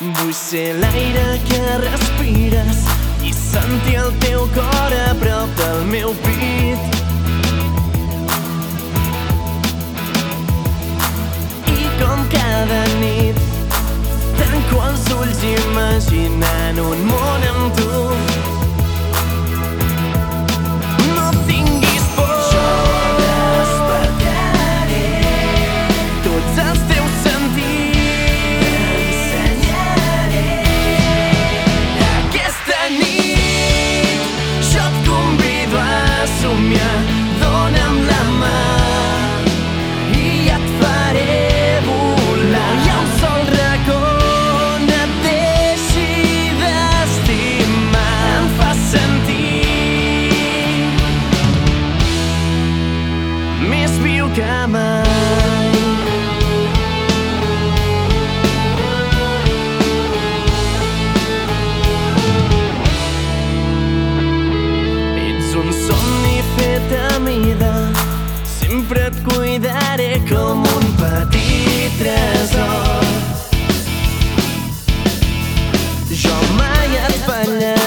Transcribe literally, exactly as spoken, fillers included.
Vull ser l'aire que respires i sentir el teu cor a prop del meu pit. I com cada nit tanco els ulls imaginant un món amb tu. No tinguis por, jo despertaré tots els teus sentits. T'ensenyaré aquesta nit, jo et convido a somiar. Dóna'm la mà i ja et faré volar. Hi ha un sol racó on et deixi d'estimar. Em fa sentir més viu que mai. Ets un somni fet a mida, sempre et cuidaré com un petit tresor. Jo mai et fallaré.